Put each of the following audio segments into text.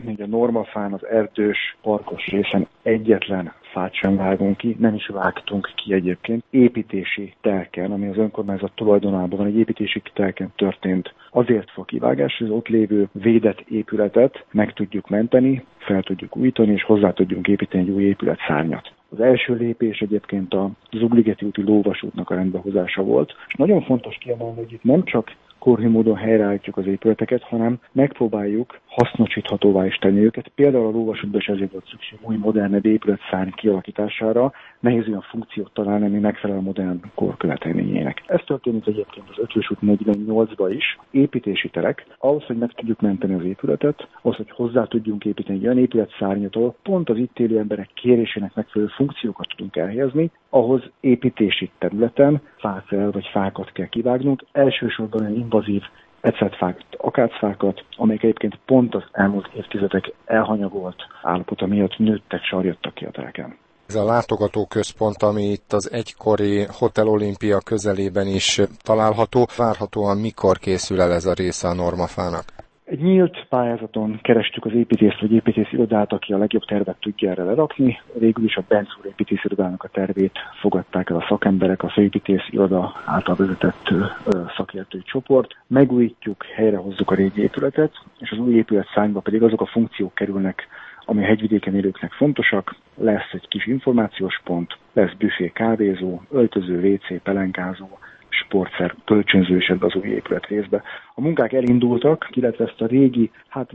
Még a Normafán, az erdős, parkos részen egyetlen fát sem vágunk ki, nem is vágtunk ki egyébként. Építési telken, ami az önkormányzat tulajdonában van, egy építési telken történt azért fa kivágás, hogy az ott lévő védett épületet meg tudjuk menteni, fel tudjuk újítani, és hozzá tudjunk építeni egy új épületszárnyat. Az első lépés egyébként a Zugligeti úti lóvasútnak a rendbehozása volt, és nagyon fontos kiemelni, hogy itt nem csak korhi módon helyreállítjuk az épületeket, hanem megpróbáljuk hasznosíthatóvá is tenni őket. Például a lóvasútban is ezért volt szükség új, modernebb épületszárny kialakítására, nehéz olyan funkciót találni, ami megfelel a modern kor követelményének. Ez történik egyébként az Ötvös út 48-ban is. Építési terek, ahhoz, hogy meg tudjuk menteni az épületet, ahhoz, hogy hozzá tudjunk építeni egy olyan épületszárnyat, ahol pont az itt élő emberek kérésének megfelelő funkciókat tudunk elhelyezni, ahhoz építési területen fákat kell kivágnunk. Elsősorban olyan invazív ecetfákat, akácfákat, amelyek egyébként pont az elmúlt évtizedek elhanyagolt állapota miatt nőttek, sarjadtak ki a telken. Ez a látogatóközpont, ami itt az egykori Hotel Olimpia közelében is található, várhatóan mikor készül el ez a része a Normafának? Egy nyílt pályázaton kerestük az építészt vagy építészirodát, aki a legjobb tervet tudja erre lerakni. Végül is a Benz úr építészirodának a tervét fogadták el a szakemberek, a főépítésziroda által vezetett szakértői csoport. Megújítjuk, helyrehozzuk a régi épületet, és az új épületszárnyba pedig azok a funkciók kerülnek, ami a hegyvidéken élőknek fontosak. Lesz egy kis információs pont, lesz büfé, kávézó, öltöző, WC, pelenkázó, sportszer, kölcsönző is ebbe az új épület részbe. A munkák elindultak, illetve ezt a régi,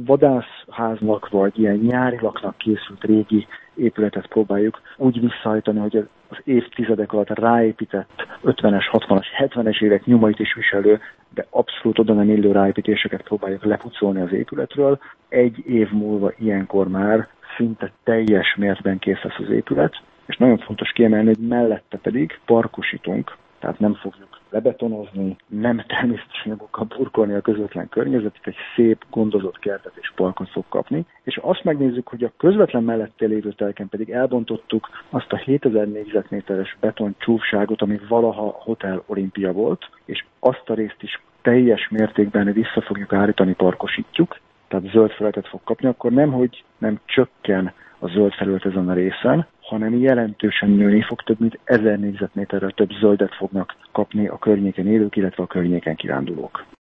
vadászháznak vagy ilyen nyári laknak készült régi épületet próbáljuk úgy visszahajtani, hogy az évtizedek alatt ráépített 50-es, 60-as, 70-es évek nyomait is viselő, de abszolút oda nem illő ráépítéseket próbáljuk lepucolni az épületről. Egy év múlva ilyenkor már szinte teljes mértékben kész lesz az épület, és nagyon fontos kiemelni, hogy mellette pedig parkosítunk, tehát nem fogjuk lebetonozni, nem természetes anyagokkal burkolni a közvetlen környezetet, egy szép, gondozott kertet és parkot fog kapni. És azt megnézzük, hogy a közvetlen mellette lévő telken pedig elbontottuk azt a 7000 négyzetméteres beton csúfságot, ami valaha Hotel Olimpia volt, és azt a részt is teljes mértékben vissza fogjuk állítani, parkosítjuk, tehát zöld felületet fog kapni, akkor nem csökken a zöld felület ezen a részen, hanem jelentősen nőni fog, több mint 1000 négyzetméterrel több zöldet fognak kapni a környéken élők, illetve a környéken kirándulók.